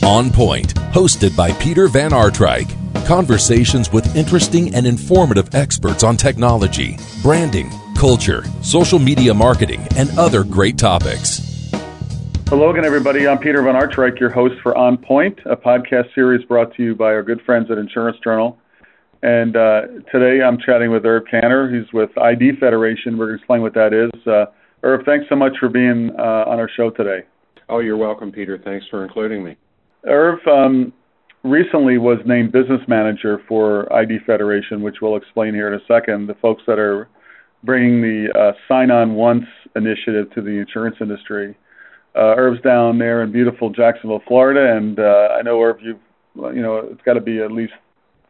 On Point, hosted by Peter Van Artryk. Conversations with interesting and informative experts on technology, branding, culture, social media marketing, and other great topics. Hello again, everybody. I'm Peter Van Artryk, your host for On Point, a podcast series brought to you by our good friends at Insurance Journal. And today I'm chatting with Irv Kanner. He's with ID Federation. We're going to explain what that is. Irv, thanks so much for being on our show today. Oh, you're welcome, Peter. Thanks for including me. Irv recently was named business manager for ID Federation, which we'll explain here in a second. The folks that are bringing the Sign On Once initiative to the insurance industry. Irv's down there in beautiful Jacksonville, Florida, and I know, Irv, it's got to be at least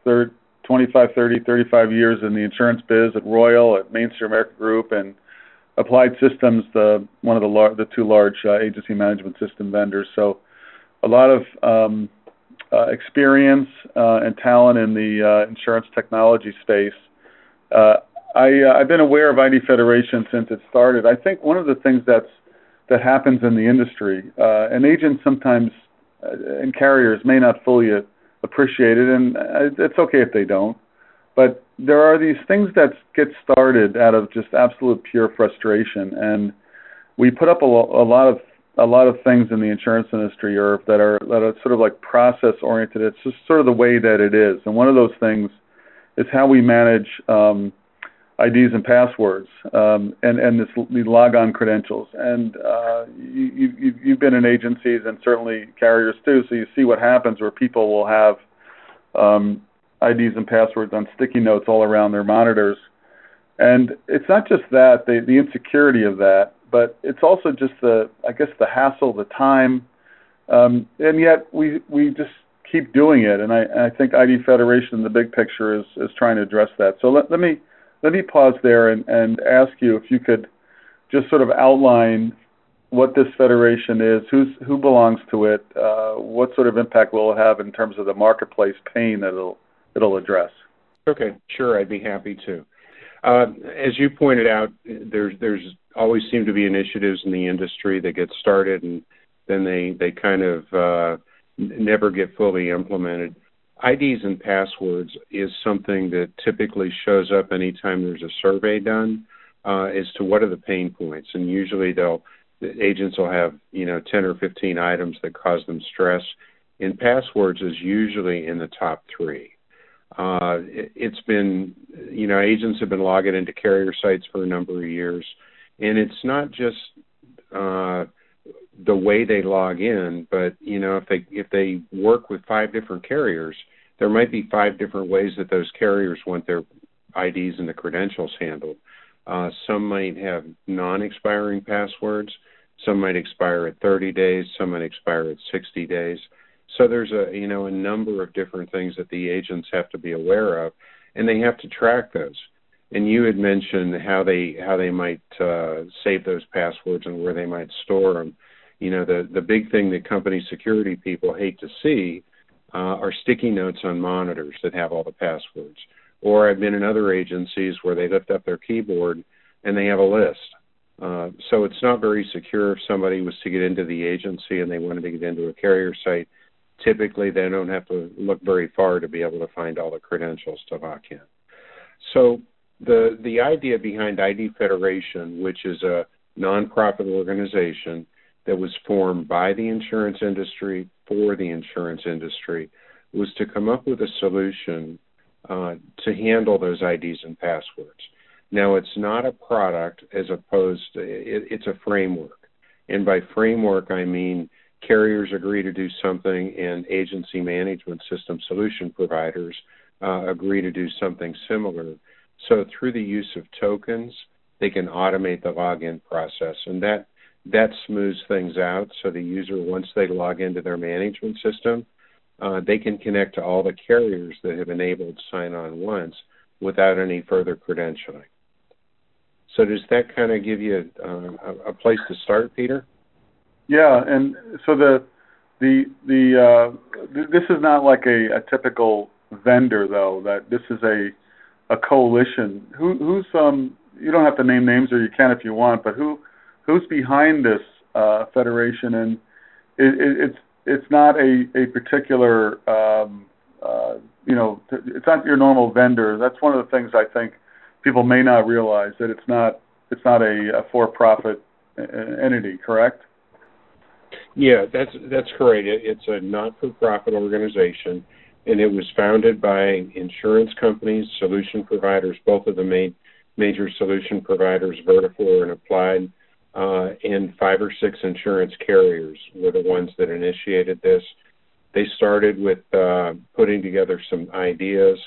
25, 30, 35 years in the insurance biz at Royal, at Mainstream American Group, and Applied Systems, one of the two large agency management system vendors. So a lot of experience and talent in the insurance technology space. I've been aware of ID Federation since it started. I think one of the things that happens in the industry, and agents sometimes and carriers may not fully appreciate it, and it's okay if they don't, but there are these things that get started out of just absolute pure frustration, and we put up a lot of things in the insurance industry, Irv, that are sort of like process oriented. It's just sort of the way that it is, and one of those things is how we manage IDs and passwords, and the log-on credentials. And you've been in agencies and certainly carriers too, so you see what happens where people will have IDs and passwords on sticky notes all around their monitors. And it's not just that, the insecurity of that, but it's also just the hassle, the time, and yet we just keep doing it. And I think ID Federation in the big picture is trying to address that. So let me pause there and ask you if you could just sort of outline what this federation is, who belongs to it, what sort of impact will it have in terms of the marketplace pain that it'll address. Okay, sure, I'd be happy to. As you pointed out, there's always seem to be initiatives in the industry that get started and then they kind of never get fully implemented. IDs and passwords is something that typically shows up anytime there's a survey done as to what are the pain points. And usually the agents will have 10 or 15 items that cause them stress. And passwords is usually in the top three. It's been, agents have been logging into carrier sites for a number of years. And it's not just the way they log in, but if they work with 5 different carriers, there might be 5 different ways that those carriers want their IDs and the credentials handled. Some might have non-expiring passwords. Some might expire at 30 days. Some might expire at 60 days. So there's a number of different things that the agents have to be aware of, and they have to track those. And you had mentioned how they might save those passwords and where they might store them. The big thing that company security people hate to see are sticky notes on monitors that have all the passwords. Or I've been in other agencies where they lift up their keyboard and they have a list. So it's not very secure if somebody was to get into the agency and they wanted to get into a carrier site. Typically, they don't have to look very far to be able to find all the credentials to lock in. So the idea behind ID Federation, which is a nonprofit organization that was formed by the insurance industry for the insurance industry, was to come up with a solution to handle those IDs and passwords. Now, it's not a product as opposed to, it's a framework. And by framework, I mean carriers agree to do something and agency management system solution providers agree to do something similar. So through the use of tokens, they can automate the login process. And that smooths things out so the user, once they log into their management system, they can connect to all the carriers that have enabled sign-on once without any further credentialing. So does that kind of give you a place to start, Peter? Yeah, and so this is not like a typical vendor, though. That this is a coalition. Who's you don't have to name names, or you can if you want, but who's behind this federation? And it's not a particular it's not your normal vendor. That's one of the things I think people may not realize, that it's not a for-profit entity, correct? Yeah, that's correct. It's a not-for-profit organization, and it was founded by insurance companies, solution providers, both of the major solution providers, Vertafore and Applied, and 5 or 6 insurance carriers were the ones that initiated this. They started with putting together some ideas.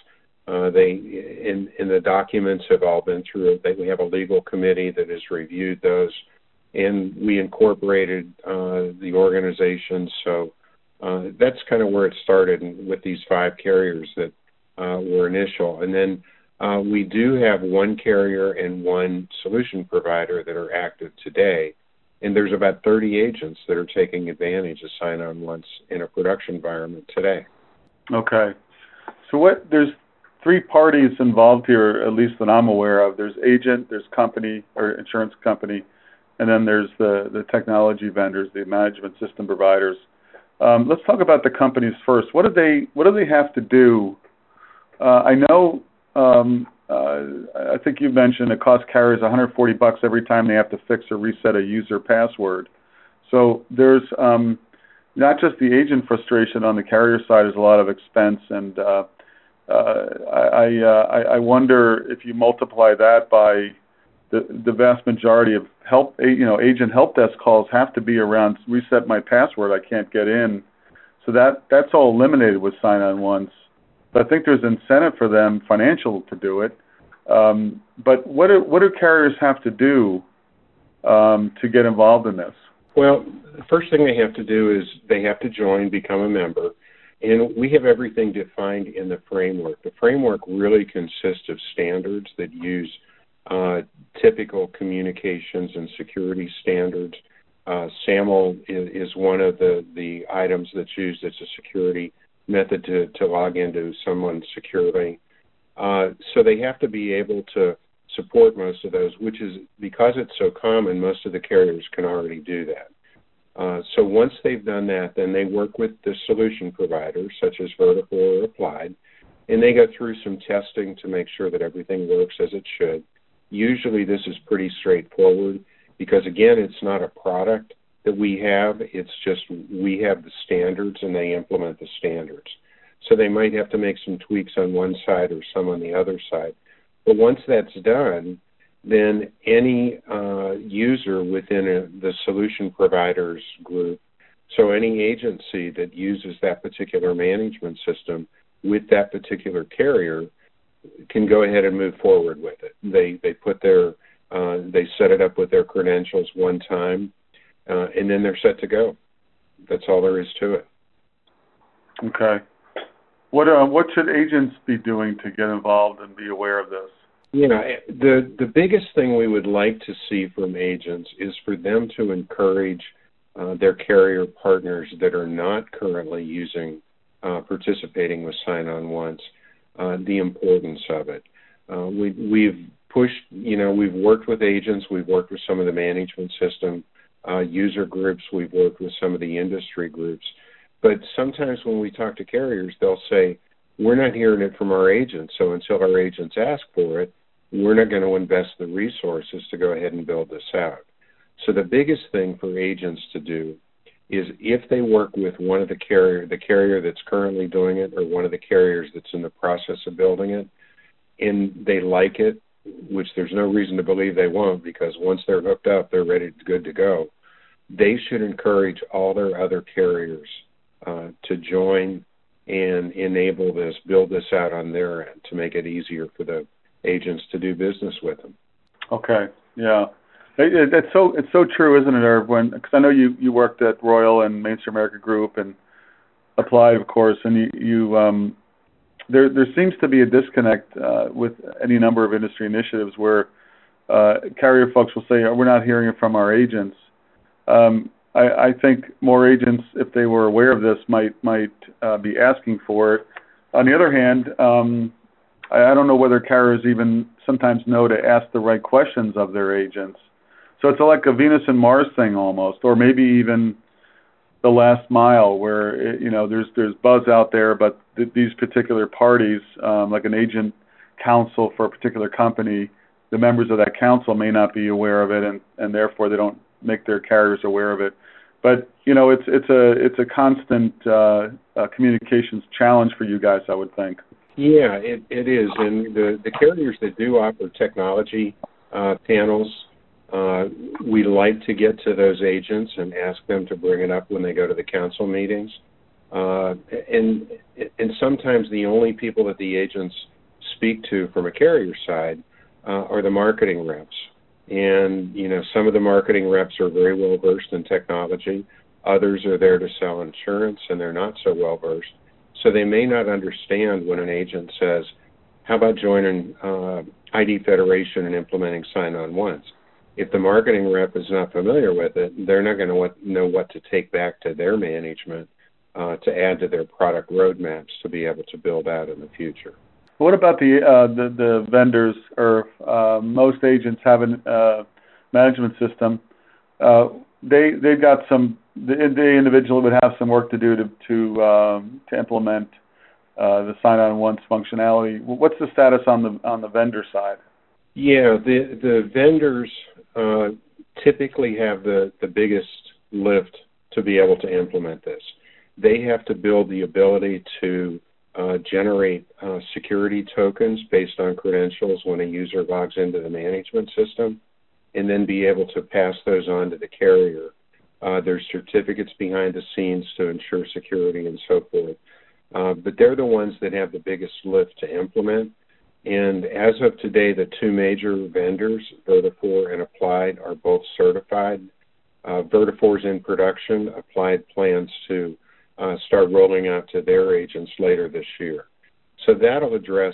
The documents have all been through. We have a legal committee that has reviewed those, and we incorporated the organization. So that's kind of where it started with these 5 carriers that were initial. And then we do have 1 carrier and 1 solution provider that are active today. And there's about 30 agents that are taking advantage of sign-on once in a production environment today. Okay. So there's 3 parties involved here, at least that I'm aware of. There's agent, there's company or insurance company, and then there's the technology vendors, the management system providers. Let's talk about the companies first. What do they have to do? I know. I think you mentioned it costs carriers $140 every time they have to fix or reset a user password. So there's not just the agent frustration on the carrier side. Is a lot of expense, and I wonder if you multiply that by the vast majority of agent help desk calls have to be around reset my password, I can't get in. So that's all eliminated with sign-on once. But I think there's incentive for them, financial, to do it. But what do carriers have to do to get involved in this? Well, the first thing they have to do is they have to join, become a member, and we have everything defined in the framework. The framework really consists of standards that use typical communications and security standards. SAML is one of the items that's used as a security method to log into someone securely. So they have to be able to support most of those, which is because it's so common, most of the carriers can already do that. So once they've done that, then they work with the solution providers, such as Vertafore or Applied, and they go through some testing to make sure that everything works as it should. Usually this is pretty straightforward because, again, it's not a product that we have. It's just we have the standards and they implement the standards. So they might have to make some tweaks on one side or some on the other side. But once that's done, then any user within the solution providers group, so any agency that uses that particular management system with that particular carrier can go ahead and move forward with it. They put they set it up with their credentials one time, and then they're set to go. That's all there is to it. Okay. What should agents be doing to get involved and be aware of this? The biggest thing we would like to see from agents is for them to encourage their carrier partners that are not currently participating with sign-on once, the importance of it. We've pushed, we've worked with agents, we've worked with some of the management system user groups, we've worked with some of the industry groups. But sometimes when we talk to carriers, they'll say, we're not hearing it from our agents, so until our agents ask for it, we're not going to invest the resources to go ahead and build this out. So the biggest thing for agents to do is if they work with one of the carrier that's currently doing it or one of the carriers that's in the process of building it, and they like it, which there's no reason to believe they won't because once they're hooked up, they're good to go, they should encourage all their other carriers to join and enable this, build this out on their end to make it easier for the agents to do business with them. Okay, yeah. It's so true, isn't it, Irv? Because I know you worked at Royal and Mainstream America Group and Applied, of course, and there seems to be a disconnect with any number of industry initiatives where carrier folks will say, we're not hearing it from our agents. I think more agents, if they were aware of this, might be asking for it. On the other hand, I don't know whether carriers even sometimes know to ask the right questions of their agents. So it's like a Venus and Mars thing almost, or maybe even the last mile, where there's buzz out there, but these particular parties, like an agent counsel for a particular company, the members of that council may not be aware of it, and therefore they don't make their carriers aware of it. But it's a constant communications challenge for you guys, I would think. Yeah, it is, and the carriers that do offer technology panels, we like to get to those agents and ask them to bring it up when they go to the council meetings. And sometimes the only people that the agents speak to from a carrier side are the marketing reps. And, some of the marketing reps are very well versed in technology. Others are there to sell insurance, and they're not so well versed. So they may not understand when an agent says, how about joining ID Federation and implementing sign-on once? If the marketing rep is not familiar with it, they're not going to know what to take back to their management to add to their product roadmaps to be able to build out in the future. What about the vendors, or most agents have a management system? They've got the individual would have some work to do to implement the sign-on once functionality. What's the status on the vendor side? Yeah, the vendors typically have the biggest lift to be able to implement this. They have to build the ability to generate security tokens based on credentials when a user logs into the management system, and then be able to pass those on to the carrier. There's certificates behind the scenes to ensure security and so forth. But they're the ones that have the biggest lift to implement. And as of today, the two major vendors, Vertafore and Applied, are both certified. Vertafore's in production. Applied plans to start rolling out to their agents later this year. So that'll address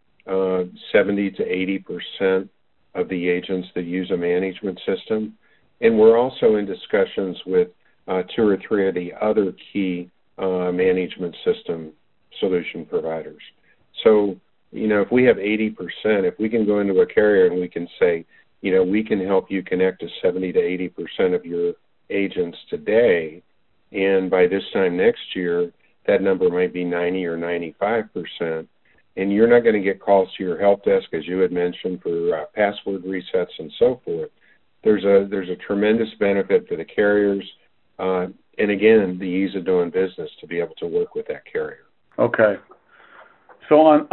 70 to 80% of the agents that use a management system. And we're also in discussions with two or three of the other key management system solution providers. So, if we have 80%, if we can go into a carrier and we can say, we can help you connect to 70 to 80% of your agents today, and by this time next year, that number might be 90 or 95%, and you're not going to get calls to your help desk, as you had mentioned, for password resets and so forth. There's a tremendous benefit for the carriers, and again, the ease of doing business to be able to work with that carrier. Okay. So on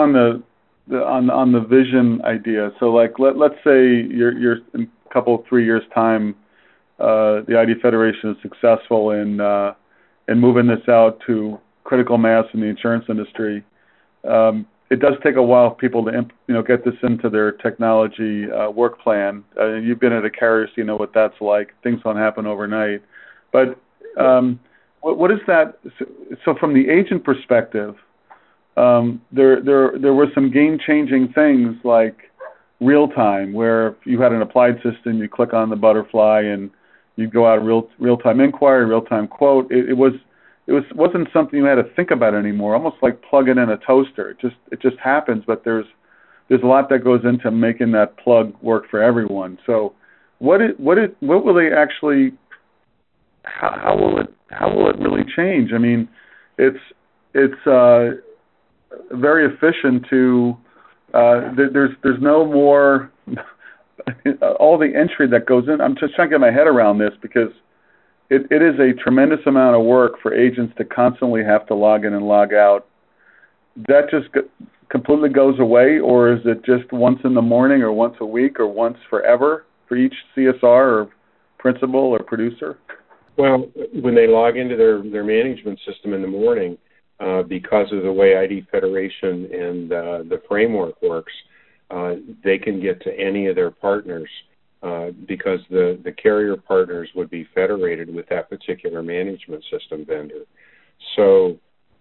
the vision idea, so like let's say you're in a couple 3 years time, the ID Federation is successful in moving this out to critical mass in the insurance industry. It does take a while for people to get this into their technology work plan. You've been at a carrier, so you know what that's like. Things don't happen overnight. But what is that? So from the agent perspective, there were some game-changing things like real-time, where if you had an Applied system, you click on the butterfly and you'd go out real-time inquiry, real-time quote. It wasn't something you had to think about anymore. Almost like plugging in a toaster. It just happens. But there's a lot that goes into making that plug work for everyone. So what will they actually? How will it really change? I mean, it's very efficient to. There's no more. All the entry that goes in. I'm just trying to get my head around this, because it is a tremendous amount of work for agents to constantly have to log in and log out. That just completely goes away, or is it just once in the morning, or once a week, or once forever for each CSR or principal or producer? Well, when they log into their management system in the morning, because of the way ID Federation and the framework works, they can get to any of their partners because the carrier partners would be federated with that particular management system vendor. So,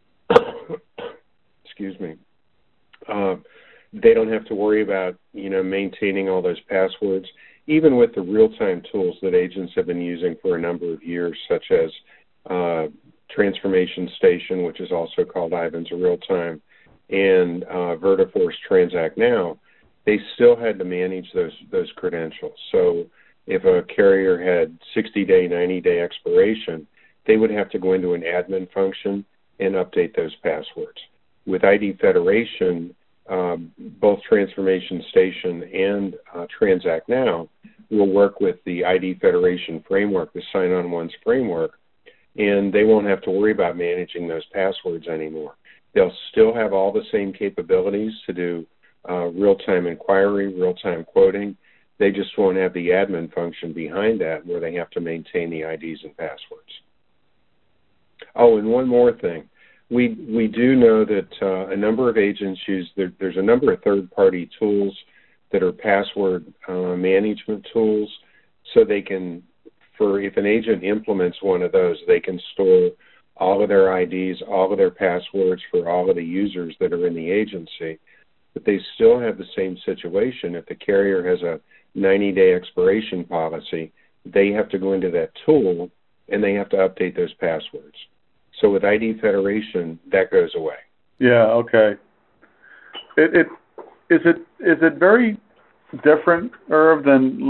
excuse me, they don't have to worry about maintaining all those passwords. Even with the real-time tools that agents have been using for a number of years, such as Transformation Station, which is also called Ivan's Real-Time, and Vertafore's Transact Now, they still had to manage those credentials. So if a carrier had 60-day, 90-day expiration, they would have to go into an admin function and update those passwords. With ID Federation, both Transformation Station and Transact Now will work with the ID Federation framework, the Sign-On Once framework, and they won't have to worry about managing those passwords anymore. They'll still have all the same capabilities to do real-time inquiry, real-time quoting. They just won't have the admin function behind that where they have to maintain the IDs and passwords. Oh, and one more thing. We do know that a number of agents there's a number of third-party tools that are password management tools, so they can, if an agent implements one of those, they can store all of their IDs, all of their passwords for all of the users that are in the agency. But they still have the same situation. If the carrier has a 90-day expiration policy, they have to go into that tool and they have to update those passwords. So with ID Federation, that goes away. Yeah. Okay. Is it very different, Irv, than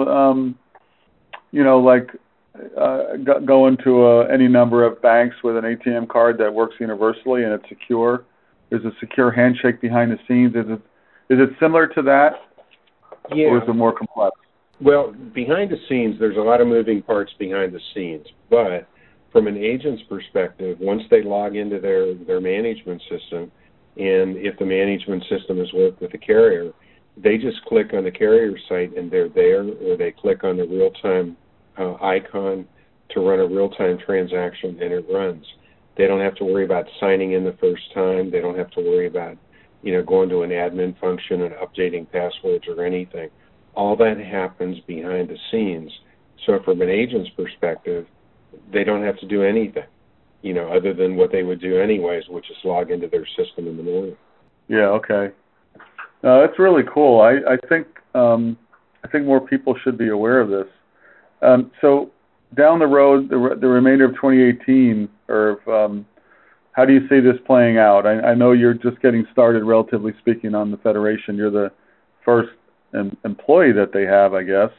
going to any number of banks with an ATM card that works universally and it's secure? There's a secure handshake behind the scenes. Is it similar to that? Yeah. Or is it more complex? Well, behind the scenes, there's a lot of moving parts behind the scenes, but from an agent's perspective, once they log into their management system, and if the management system has worked with the carrier, they just click on the carrier site and they're there, or they click on the real-time icon to run a real-time transaction, and it runs. They don't have to worry about signing in the first time. They don't have to worry about going to an admin function and updating passwords or anything. All that happens behind the scenes. So from an agent's perspective, they don't have to do anything, other than what they would do anyways, which is log into their system in the morning. Yeah. Okay. That's really cool. I think more people should be aware of this. So down the road, the remainder of 2018, or how do you see this playing out? I know you're just getting started, relatively speaking, on the Federation. You're the first employee that they have, I guess.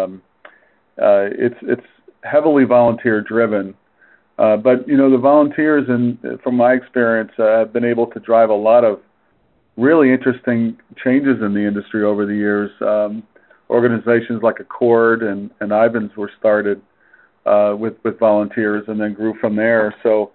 It's heavily volunteer-driven. But, the volunteers, from my experience, have been able to drive a lot of really interesting changes in the industry over the years. Organizations like Accord and Ivans were started with volunteers and then grew from there. So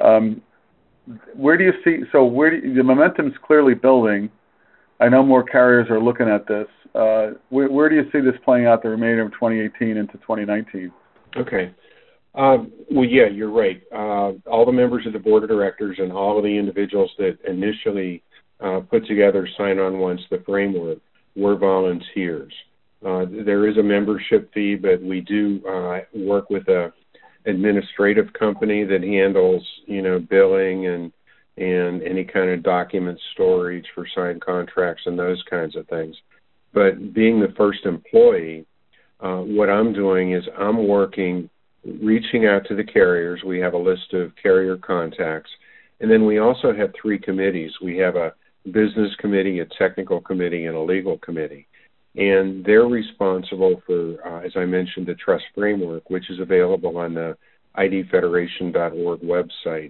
where do you see, the momentum's clearly building. I know more carriers are looking at this. Where do you see this playing out the remainder of 2018 into 2019? Okay. Well, yeah, you're right. All the members of the board of directors and all of the individuals that initially put together Sign-On Once, the framework, were volunteers. There is a membership fee, but we do work with a administrative company that handles, billing and any kind of document storage for signed contracts and those kinds of things. But being the first employee, what I'm doing is I'm reaching out to the carriers. We have a list of carrier contacts. And then we also have 3 committees. We have a business committee, a technical committee, and a legal committee. And they're responsible for, as I mentioned, the trust framework, which is available on the idfederation.org website.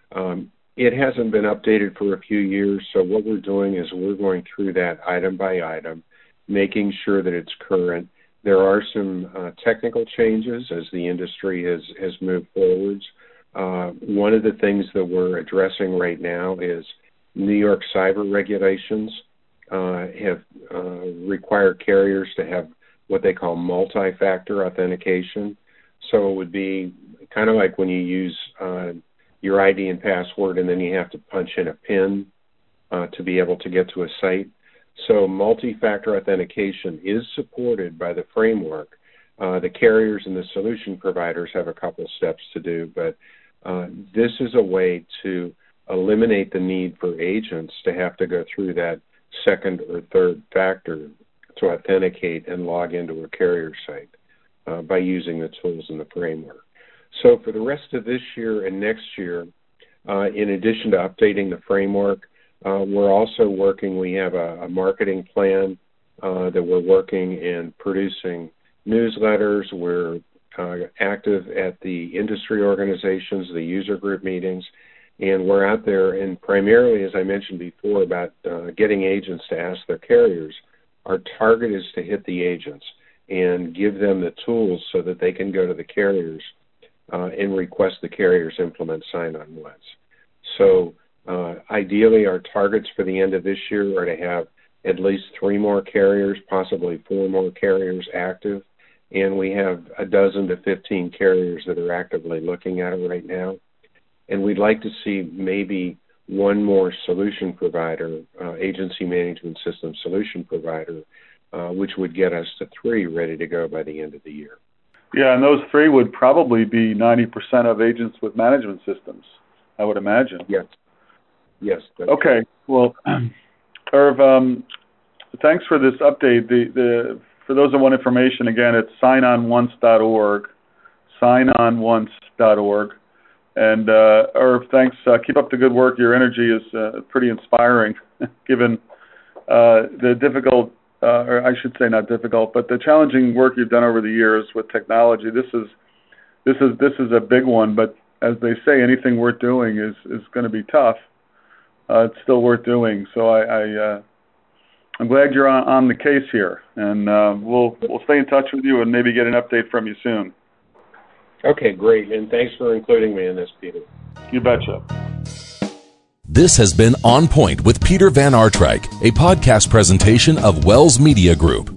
It hasn't been updated for a few years, so what we're doing is we're going through that item by item, making sure that it's current. There are some technical changes as the industry has moved forwards. One of the things that we're addressing right now is New York cyber regulations have required carriers to have what they call multi-factor authentication. So it would be kind of like when you use your ID and password and then you have to punch in a PIN to be able to get to a site. So multi-factor authentication is supported by the framework. The carriers and the solution providers have a couple steps to do, but this is a way to eliminate the need for agents to have to go through that second or third factor to authenticate and log into a carrier site by using the tools in the framework. So for the rest of this year and next year, in addition to updating the framework, we're also working, we have a marketing plan that we're working and producing newsletters. We're active at the industry organizations, the user group meetings, and we're out there, and primarily, as I mentioned before, about getting agents to ask their carriers. Our target is to hit the agents and give them the tools so that they can go to the carriers and request the carriers implement sign-on ones. So ideally, our targets for the end of this year are to have at least 3 more carriers, possibly 4 more carriers active, and we have 12 to 15 carriers that are actively looking at it right now. And we'd like to see maybe 1 more solution provider, agency management system solution provider, which would get us to 3 ready to go by the end of the year. Yeah, and those 3 would probably be 90% of agents with management systems, I would imagine. Yes. Okay. Well, Irv, thanks for this update. For those that want information, again, it's signononce.org, signononce.org. And Irv, thanks. Keep up the good work. Your energy is pretty inspiring, given the difficult, or I should say not difficult, but the challenging work you've done over the years with technology. This is a big one, but as they say, anything worth doing is going to be tough. It's still worth doing. So I'm glad you're on the case here, and we'll stay in touch with you and maybe get an update from you soon. Okay, great, and thanks for including me in this, Peter. You betcha. This has been On Point with Peter Van Artryk, a podcast presentation of Wells Media Group.